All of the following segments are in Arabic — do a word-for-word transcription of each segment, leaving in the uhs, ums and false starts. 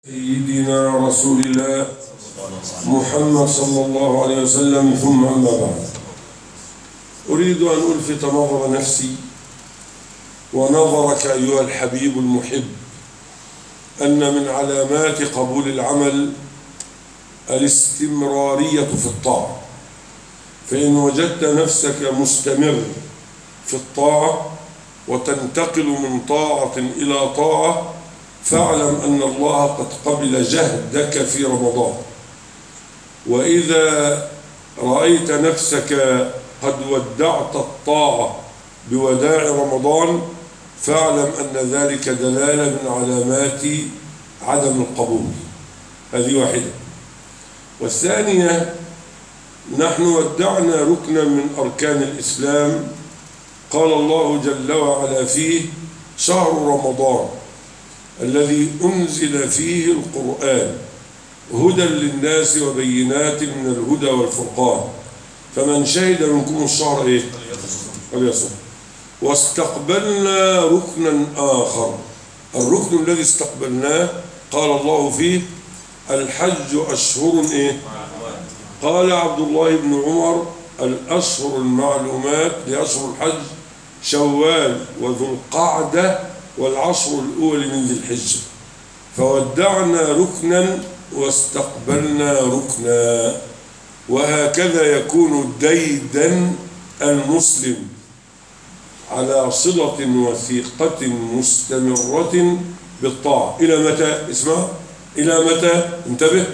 سيدنا رسول الله محمد صلى الله عليه وسلم. ثم أما بعد، أريد أن ألفت نظر نفسي ونظرك أيها الحبيب المحب أن من علامات قبول العمل الاستمرارية في الطاعة. فإن وجدت نفسك مستمر في الطاعة وتنتقل من طاعة إلى طاعة، فاعلم أن الله قد قبل جهدك في رمضان. وإذا رأيت نفسك قد ودعت الطاعة بوداع رمضان، فاعلم أن ذلك دلالة من علامات عدم القبول. هذه واحدة. والثانية، نحن ودعنا ركنا من أركان الإسلام قال الله جل وعلا فيه: شهر رمضان الذي أنزل فيه القرآن هدى للناس وبينات من الهدى والفرقان فمن شهد منكم الشهر إيه؟ فليصم. واستقبلنا ركنا آخر. الركن الذي استقبلناه قال الله فيه: الحج أشهر إيه؟ قال عبد الله بن عمر: الأشهر المعلومات لأشهر الحج شوال وذو القعدة والعشر الأول من ذي الحجة. فودعنا ركنا واستقبلنا ركنا. وهكذا يكون ديدا المسلم على صلة وثيقة مستمرة بالطاعة. إلى متى؟ اسمع، إلى متى؟ انتبه،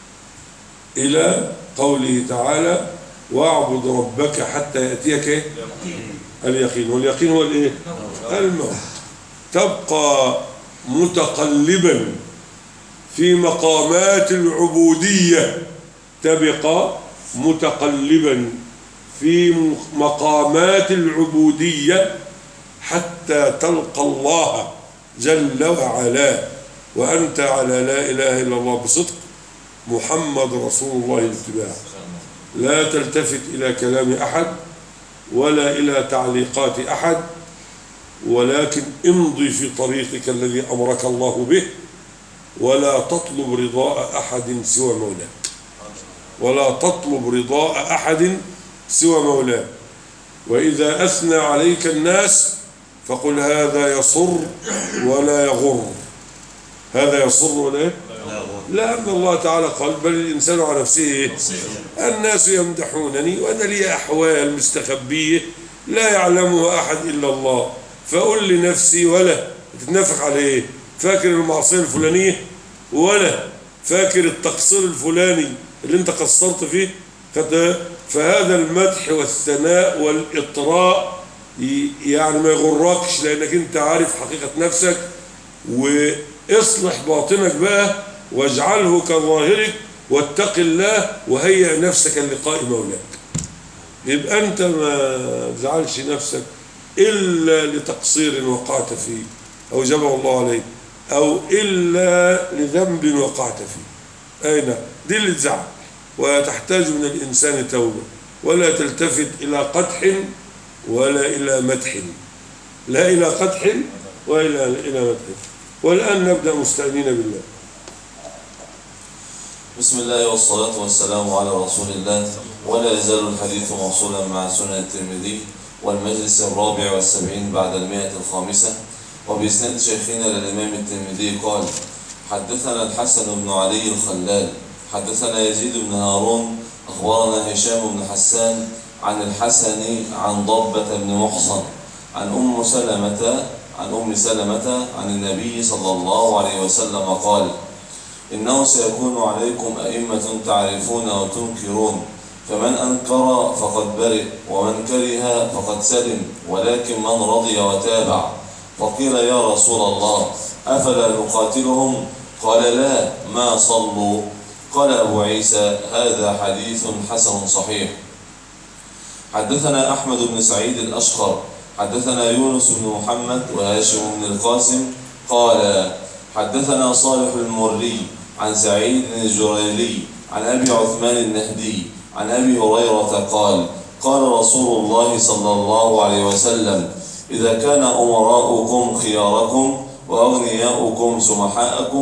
إلى قوله تعالى: واعبد ربك حتى يأتيك إيه؟ اليقين. واليقين هو الإيه؟ الموت. تبقى متقلبا في مقامات العبودية، تبقى متقلبا في مقامات العبودية حتى تلقى الله جل وعلا وأنت على لا إله إلا الله بصدق محمد رسول الله الاتباع. لا تلتفت إلى كلام أحد ولا إلى تعليقات أحد، ولكن امضي في طريقك الذي أمرك الله به، ولا تطلب رضاء أحد سوى مولاك، ولا تطلب رضاء أحد سوى مولاك. وإذا أثنى عليك الناس فقل: هذا يصر ولا يغر. هذا يصر ولا يغر، لأن الله تعالى قال: بل الإنسان على نفسه الناس يمدحونني وأنا لي أحوال مستخبية لا يعلمها أحد إلا الله، فأقول لنفسي ولا تتنافق عليه. فاكر المعصية الفلانية ولا فاكر التقصير الفلاني اللي انت قصرت فيه. فهذا المدح والثناء والإطراء يعني ما يغركش، لأنك انت عارف حقيقة نفسك. واصلح باطنك بقى واجعله كظاهرك، واتق الله وهيئ نفسك للقاء مولاك. يبقى انت ما تزعلش نفسك إلا لتقصير وقعت فيه أو جبه الله عليه، أو إلا لذنب وقعت فيه. أين دي اللي تزعل. وتحتاج من الإنسان توبة، ولا تلتفت إلى قدح ولا إلى مدح، لا إلى قدح ولا إلى مدح. والآن نبدأ مستعينين بالله. بسم الله والصلاة والسلام على رسول الله. ولا يزال الحديث موصولا مع سنن الترمذي والمجلس الرابع والسبعين بعد المائة الخامسة. وبإسناد شيخنا للإمام الترمذي قال: حدثنا الحسن بن علي الخلال حدثنا يزيد بن هارون أخبرنا هشام بن حسان عن الحسن عن ضبة بن محصن عن أم سلمة عن أم سلمة عن النبي صلى الله عليه وسلم قال: إنه سيكون عليكم أئمة تعرفون وتنكرون، فمن أنكر فقد برئ ومن كره فقد سلم، ولكن من رضي وتابع. فقيل: يا رسول الله أفلا نقاتلهم؟ قال: لا، ما صلوا. قال أبو عيسى: هذا حديث حسن صحيح. حدثنا أحمد بن سعيد الأشقر حدثنا يونس بن محمد وهاشم بن القاسم قال: حدثنا صالح المري عن سعيد الجريري عن أبي عثمان النهدي عن أبي هريرة قال: قال رسول الله صلى الله عليه وسلم: إذا كان أمراؤكم خياركم وأغنياؤكم سمحاءكم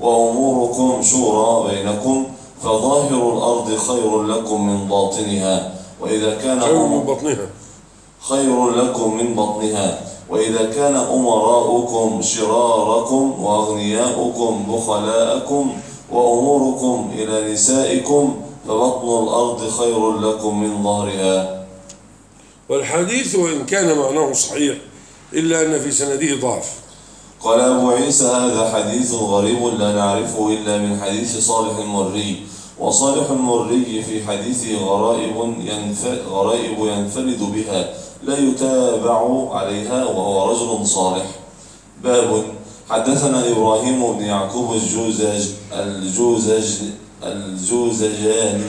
وأموركم شورى بينكم فظاهر الأرض خير لكم من باطنها وإذا كان خير من بطنها خير لكم من بطنها وإذا كان أمراؤكم شراركم وأغنياؤكم بخلاءكم وأموركم إلى نسائكم فبطن الأرض خير لكم من ظهرها. والحديث وإن كان معناه صحيح إلا أن في سنده ضعف. قال أبو عيسى هذا حديث غريب لا نعرفه إلا من حديث صالح المري، وصالح المري في حديثه غرائب ينف... غرائب ينفرد بها لا يتابع عليها وهو رجل صالح. باب حدثنا إبراهيم بن يعقوب الجوزج الجوزج الجوزجاني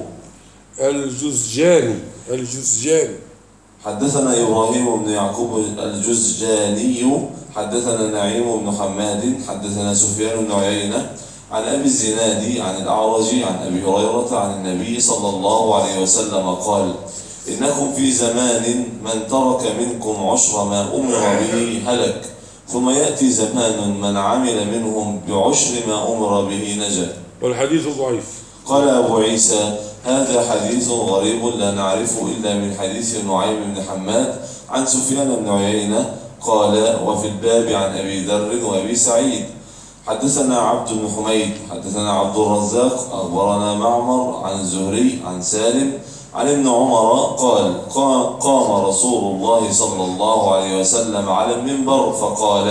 الجزجاني الجزجاني حدثنا إبراهيم بن يعقوب الجزجاني حدثنا نعيم بن حماد حدثنا سفيان بن عيينة عن أبي الزناد عن الأعرج عن أبي هريرة عن النبي صلى الله عليه وسلم قال إنكم في زمان من ترك منكم عشر ما أمر به هلك ثم يأتي زمان من عمل منهم بعشر ما أمر به نجا. والحديث ضعيف. قال أبو عيسى هذا حديث غريب لا نعرفه إلا من حديث نعيم بن حماد عن سفيان بن عيينة قال وفي الباب عن أبي ذر وأبي سعيد. حدثنا عبد بن حميد حدثنا عبد الرزاق أخبرنا معمر عن الزهري عن سالم عن ابن عمر قال قام رسول الله صلى الله عليه وسلم على المنبر فقال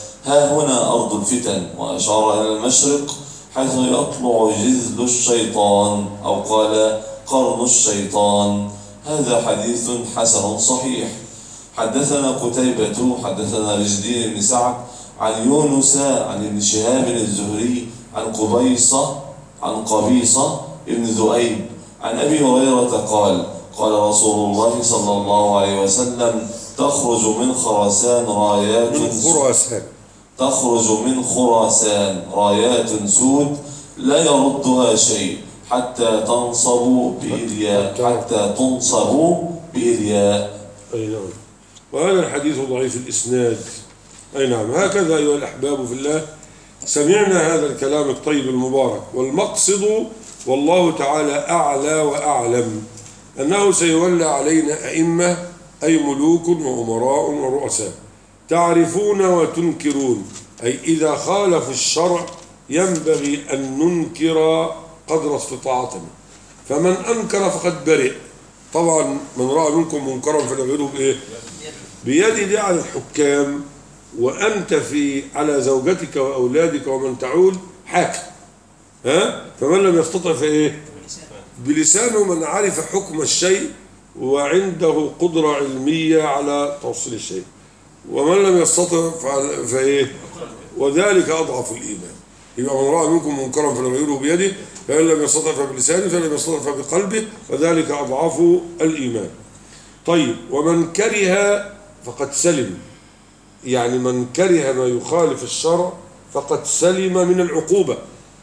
ها هنا أرض الفتن وأشار إلى المشرق حيث يطلع جذل الشيطان أو قال قرن الشيطان. هذا حديث حسن صحيح. حدثنا قتيبة حدثنا رجلي بن سعد عن يونس عن ابن شهاب الزهري عن قبيصة عن قبيصة ابن ذؤيب عن أبي هريرة قال قال رسول الله صلى الله عليه وسلم تخرج من خراسان رايات من خراسان تخرج من خراسان رايات سود لا يردها شيء حتى تنصب بإلياء حتى تنصب بإلياء. أي نعم. وهذا الحديث ضعيف الإسناد. أي نعم. هكذا أيها الأحباب في الله سمعنا هذا الكلام الطيب المبارك، والمقصد والله تعالى أعلى وأعلم أنه سيولى علينا أئمة أي ملوك وأمراء ورؤساء تعرفون وتنكرون، أي إذا خالفوا الشرع ينبغي أن ننكر قدر استطاعتنا، فمن أنكر فقد برئ. طبعا من رأى منكم منكرا فليغيره بإيه؟ بيد. دي على الحكام، وأنت في على زوجتك وأولادك ومن تعول حاكم، ها؟ فمن لم يستطع فإيه؟ بلسانه. من عرف حكم الشيء وعنده قدرة علمية على توصيل الشيء، ومن لم يستطع فإيه؟ وذلك أضعف الإيمان. يبقى من رأى منكم منكرا فليغيره بيده، فإن لم يستطع فبلسانه، فإن لم يستطع فبقلبه، وذلك أضعف الإيمان. طيب، ومن كره فقد سلم، يعني من كره ما يخالف الشرع فقد سلم من العقوبة.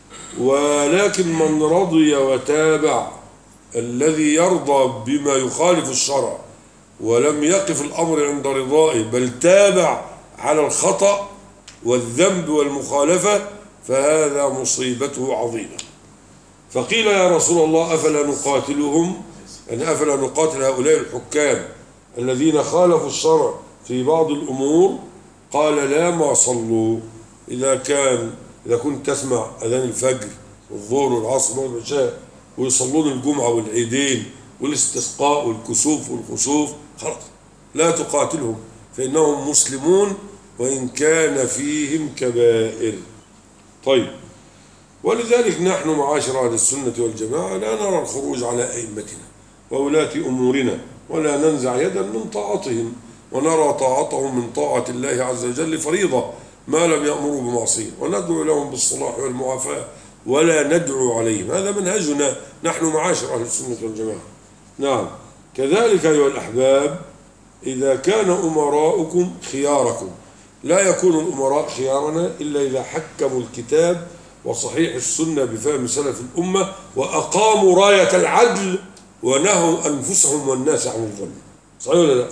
ولكن من رضي وتابع الذي يرضى بما يخالف الشرع ولم يقف الأمر عند رضائه بل تابع على الخطأ والذنب والمخالفة فهذا مصيبته عظيمة. فقيل يا رسول الله أفلا نقاتلهم، أن أفلا نقاتل هؤلاء الحكام الذين خالفوا الشرع في بعض الأمور؟ قال لا، ما صلوا. إذا كان إذا كنت تسمع أذان الفجر والظهر والعصر والعشاء ويصلون الجمعة والعيدين والاستسقاء والكسوف والخسوف، خلاص لا تقاتلهم فإنهم مسلمون وإن كان فيهم كبائر. طيب، ولذلك نحن معاشر أهل السنة والجماعة لا نرى الخروج على أئمتنا وولاة أمورنا ولا ننزع يدا من طاعتهم، ونرى طاعتهم من طاعة الله عز وجل فريضة ما لم يأمروا بمعصية، وندعو لهم بالصلاح والمعافاة ولا ندعو عليهم. هذا منهجنا نحن معاشر أهل السنة والجماعة. نعم. كذلك أيها الأحباب إذا كان أمراؤكم خياركم، لا يكون الأمراء خيارنا إلا إذا حكموا الكتاب وصحيح السنة بفهم سلف الأمة وأقاموا راية العدل ونهوا أنفسهم والناس عن الظلم. صحيح ولا لا؟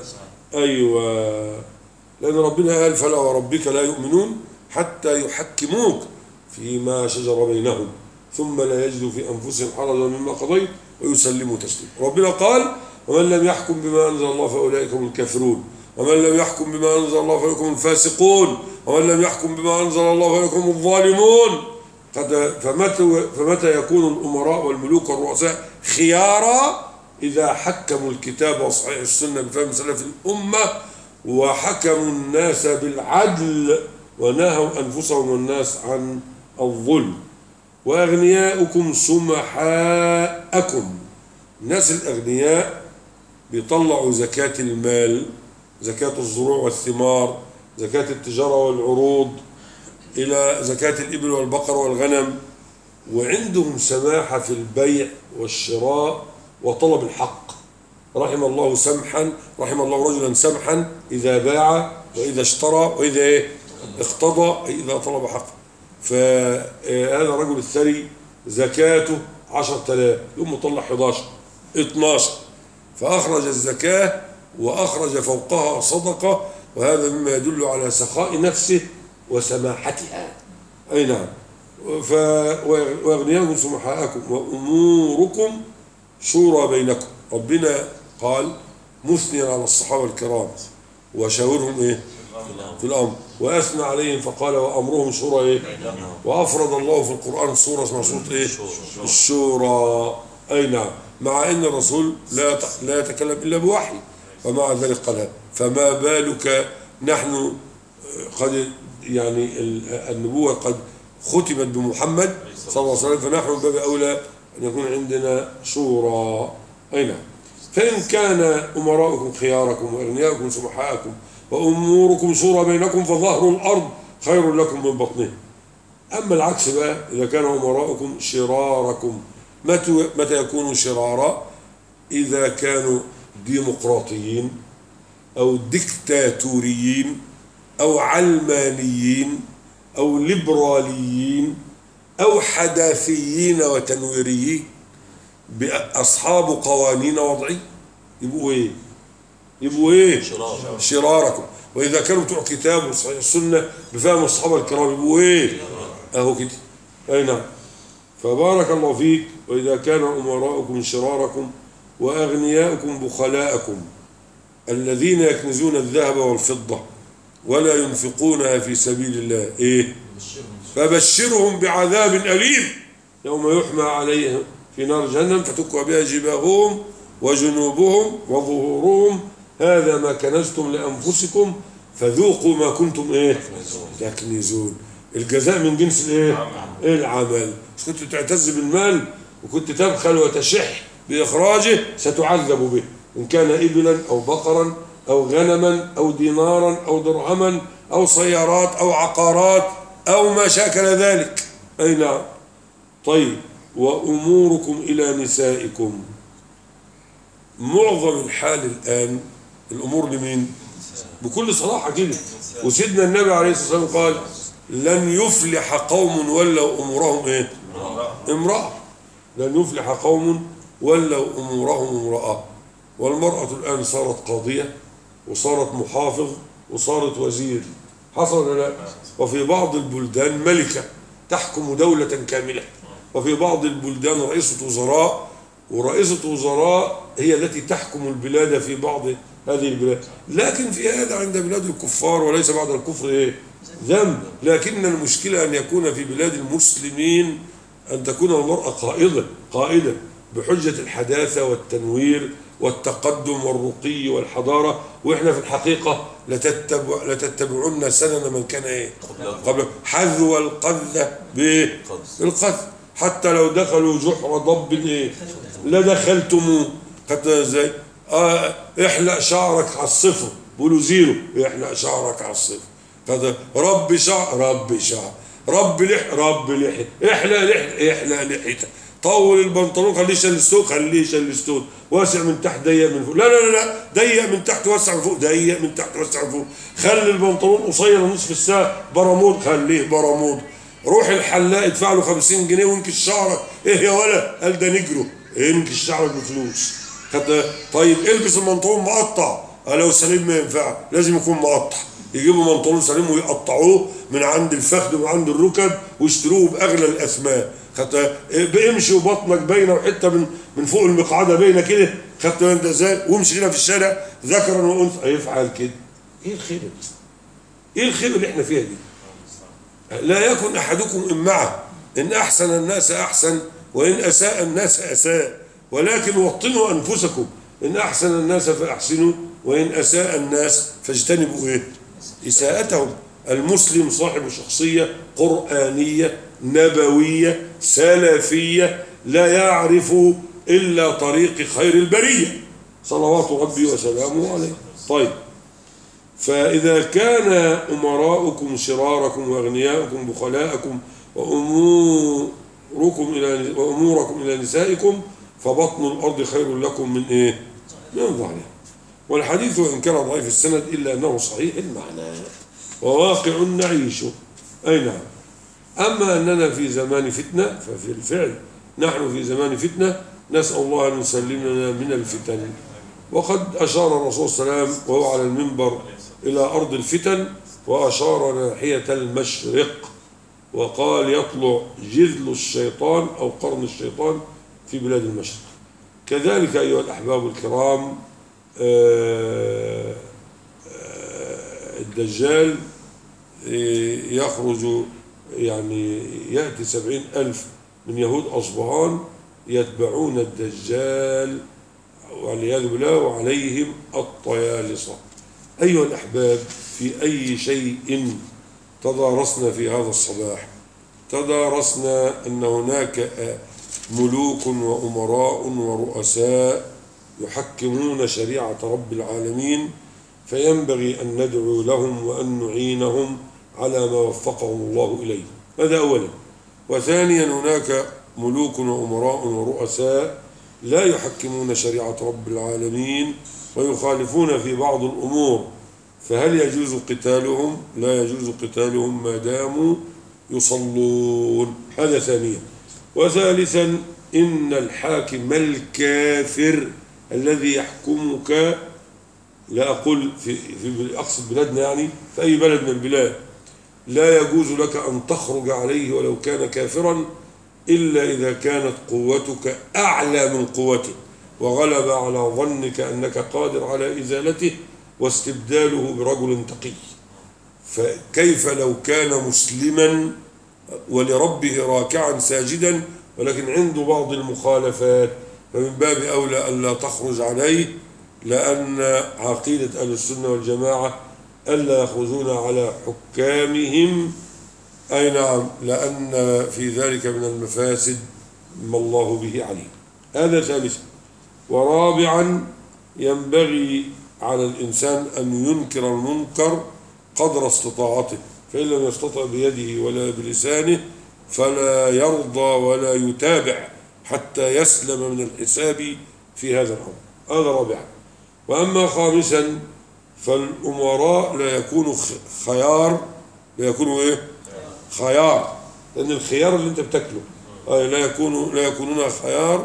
أيوة، لأن ربنا قال فلا وربك لا يؤمنون حتى يحكموك فيما شجر بينهم ثم لا يجدوا في أنفسهم حرجا مما قضيت ويسلموا تسليما. ربنا قال ومن لم يحكم بما أنزل الله فأولئك هم الكافرون، ومن لم يحكم بما أنزل الله فأولئك هم الفاسقون، ومن لم يحكم بما أنزل الله فأولئك هم الظالمون. فمتى, فمتى يكون الأمراء والملوك والرؤساء خيارا؟ إذا حكموا الكتاب وصحيح السنة بفهم سلف الأمة وحكموا الناس بالعدل ونهوا أنفسهم والناس عن الظلم. وأغنياؤكم سمحاءكم، الناس الأغنياء بيطلعوا زكاة المال، زكاة الزروع والثمار، زكاة التجارة والعروض، إلى زكاة الإبل والبقر والغنم، وعندهم سماحة في البيع والشراء وطلب الحق. رحم الله سمحا، رحم الله رجلا سمحا إذا باع وإذا اشترى وإذا إيه؟ اقتضى، إذا طلب حق. فهذا الرجل الثري زكاته عشرة آلاف، يقوم مطلع أحد عشر اثني عشر، فأخرج الزكاة وأخرج فوقها صدقة، وهذا مما يدل على سخاء نفسه وسماحتها. أي نعم. وأغنياكم سمحاءكم وأموركم شورى بينكم. ربنا قال مثنيا على الصحابة الكرام وشاورهم إيه؟ في الأمر، وأثنى عليهم فقال وأمرهم شورى إيه؟ وأفرض الله في القرآن سورة اسمها سورة إيه؟ الشورى. أي نعم. مع أن الرسول لا لا يتكلم إلا بوحي، ومع ذلك قال فما بالك نحن قد يعني النبوة قد ختمت بمحمد صلى الله عليه وسلم، فنحن من باب أولى أن يكون عندنا شورى. أي نعم. فإن كان أمراؤكم خياركم وأغنياؤكم سمحاءكم وأموركم شورى بينكم فظهر الأرض خير لكم من بطنه. أما العكس بقى، إذا كان أمراؤكم شراركم، متى متى يكونوا شرارا؟ إذا كانوا ديمقراطيين أو ديكتاتوريين أو علمانيين أو ليبراليين أو حداثيين وتنويريين بأصحاب قوانين وضعية، يبقوا إيه؟ يبقوا إيه؟ شرار. شراركم. وإذا كانوا بتوع كتاب وصحيح السنة بفهم الصحابة الكرام يبقوا إيه؟ أهو كده. أي نعم. فبارك الله فيك. وإذا كان أمراؤكم شراركم وأغنياؤكم بخلاءكم الذين يكنزون الذهب والفضة ولا ينفقونها في سبيل الله، إيه؟ فبشرهم بعذاب أليم يوم يحمى عليهم في نار جهنم فتكوى بها جباههم وجنوبهم وظهورهم هذا ما كنزتم لأنفسكم فذوقوا ما كنتم إيه؟ تكنزون. الجزاء من جنس الإيه؟ العمل. مش كنت تعتز بالمال وكنت تبخل وتشح بإخراجه ستعذب به، إن كان إبلا أو بقرا أو غنما أو دينارا أو درهما أو سيارات أو عقارات أو ما شاكل ذلك. أي نعم. طيب. وأموركم إلى نسائكم، معظم الحال الآن الأمور لمين؟ بكل صراحة كده. وسيدنا النبي عليه الصلاة والسلام قال لن يفلح قوم ولوا أمورهم إيه؟ امرأة. لن يفلح قوم ولوا أمورهم امرأة. والمرأة الآن صارت قاضية وصارت محافظ وصارت وزير، حصل ولا لا؟ وفي بعض البلدان ملكة تحكم دولة كاملة، وفي بعض البلدان رئيسة وزراء، ورئيسة وزراء هي التي تحكم البلاد في بعض هذه البلاد. لكن في هذا عند بلاد الكفار وليس بعد الكفر إيه؟ ذنب. لكن المشكلة أن يكون في بلاد المسلمين أن تكون المرأة قائدة قائدة بحجة الحداثة والتنوير والتقدم والرقي والحضارة، وإحنا في الحقيقة لتتبع لتتبعون سنن من كان إيه؟ قبل. حذو القذة بالقذف، حتى لو دخلوا جحر ضب إيه؟ لدخلتموه. خدتها إزاي؟ آه احلق شعرك على الصفر، بيقولوا زيرو، احلق شعرك على الصفر. هذا رب شعر رب شعر رب لح رب لحي، احلق لحي احلق لحيتك، طول البنطلون خليه شلستون خليه شلستون، واسع من تحت ضيق من فوق، لا لا لا ضيق من تحت واسع من فوق، ضيق من تحت واسع من فوق، خلي البنطلون قصير نصف الساعه برمود خليه برمود، روح الحلاق ادفع له خمسين جنيه وانكش شعرك، ايه يا ولا؟ قال ده نجرو، انكش شعرك بفلوس. طيب البس البنطلون مقطع، لو سليم ما ينفع لازم يكون مقطع، يجيبوا منطلون سليم ويقطعوه من عند الفخذ ومن عند الركب ويشتروه باغلى الاثمان. خدت بامشي وبطنك باينه وحته من من فوق المقعده باينه كده، خدت انت ازاي؟ وامشي هنا في الشارع ذكرا وانثى هيفعل كده. ايه الخيبه دي؟ ايه الخيبه اللي احنا فيها دي؟ لا يكن احدكم امعه، ان احسن الناس احسن وان اساء الناس اساء، ولكن وطنوا انفسكم، ان احسن الناس فاحسنوا وان اساء الناس فاجتنبوا ايه؟ اساءتهم. المسلم صاحب شخصيه قرانيه نبويه سلفيه لا يعرف الا طريق خير البريه صلوات ربي وسلامه عليه. طيب، فإذا كان أمراؤكم شراركم وأغنياءكم بخلاءكم وأموركم إلى وأموركم إلى نسائكم فبطن الأرض خير لكم من إيه؟ من ظهرها. والحديث وإن كان ضعيف السند إلا أنه صحيح المعنى وواقع نعيشه. أي نعم. أما أننا في زمان فتنة ففي الفعل نحن في زمان فتنة، نسأل الله أن يسلمنا من الفتن. وقد أشار الرسول صلى الله عليه وسلم وهو على المنبر إلى أرض الفتن، وأشار ناحية المشرق وقال يطلع جذل الشيطان أو قرن الشيطان في بلاد المشرق. كذلك أيها الأحباب الكرام الدجال يخرج، يعني يأتي سبعين ألف من يهود أصبهان يتبعون الدجال والعياذ بالله وعليهم الطيالسة. أيها الأحباب، في أي شيء تدارسنا في هذا الصباح؟ تدارسنا أن هناك ملوك وأمراء ورؤساء يحكمون شريعة رب العالمين، فينبغي أن ندعو لهم وأن نعينهم على ما وفقهم الله إليه. هذا أولا. وثانيا هناك ملوك وأمراء ورؤساء لا يحكمون شريعة رب العالمين ويخالفون في بعض الأمور، فهل يجوز قتالهم؟ لا يجوز قتالهم ما داموا يصلون. هذا ثانيا. وثالثا إن الحاكم الكافر الذي يحكمك، لا أقول في, في أقصد بلادنا، يعني في أي بلد من البلاد، لا يجوز لك أن تخرج عليه ولو كان كافرا إلا إذا كانت قوتك أعلى من قوته وغلب على ظنك أنك قادر على إزالته واستبداله برجل تقي. فكيف لو كان مسلما ولربه راكعا ساجدا ولكن عنده بعض المخالفات؟ فمن باب أولى ألا تخرج عليه، لأن عقيدة أهل السنة والجماعة ألا يخرجون على حكامهم. أي نعم، لأن في ذلك من المفاسد ما الله به عليم. هذا ثالثا. ورابعا ينبغي على الإنسان أن ينكر المنكر قدر استطاعته، فإن لم يستطع بيده ولا بلسانه فلا يرضى ولا يتابع حتى يسلم من الحساب في هذا الأمر. هذا رابعا. وأما خامسا فالأمراء لا يكونوا خيار، لا يكونوا إيه؟ خيار، لأن الخيار اللي أنت بتاكله لا يكونوا لا يكونون خيار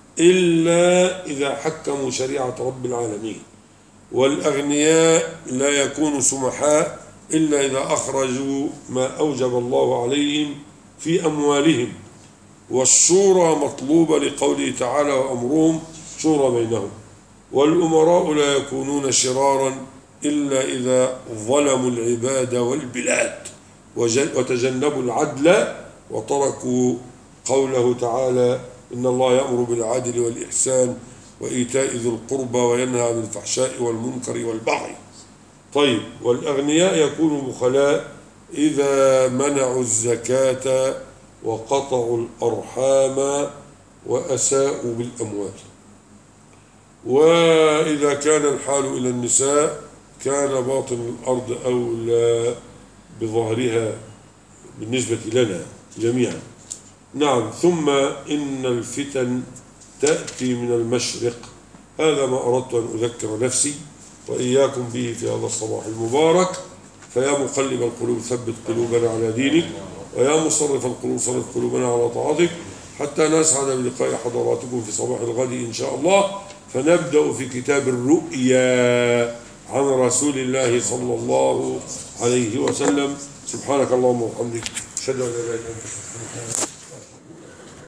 إلا إذا حكموا شريعة رب العالمين. والأغنياء لا يكونوا سمحاء إلا إذا أخرجوا ما أوجب الله عليهم في أموالهم. والشورى مطلوبة لقوله تعالى وأمرهم شورى بينهم. والأمراء لا يكونون شرارا إلا إذا ظلموا العباد والبلاد وتجنبوا العدل وتركوا قوله تعالى إن الله يأمر بالعدل والإحسان وإيتاء ذي القربى وينهى عن الفحشاء والمنكر والبغي. طيب، والأغنياء يكونوا بخلاء إذا منعوا الزكاة وقطعوا الأرحام وأساءوا بالأموال. وإذا كان الحال إلى النساء كان باطن الأرض أولى بظهرها بالنسبة لنا جميعا. نعم. ثم إن الفتن تأتي من المشرق. هذا ما أردت أن أذكر نفسي وإياكم به في هذا الصباح المبارك. فيا مقلب القلوب ثبت قلوبنا على دينك، ويا مصرف القلوب صرف قلوبنا على طاعتك، حتى نسعد بلقاء حضراتكم في صباح الغد إن شاء الله. فنبدأ في كتاب الرؤيا عن رسول الله صلى الله عليه وسلم. سبحانك اللهم وبحمدك أشهد أن لا إله إلا أنت.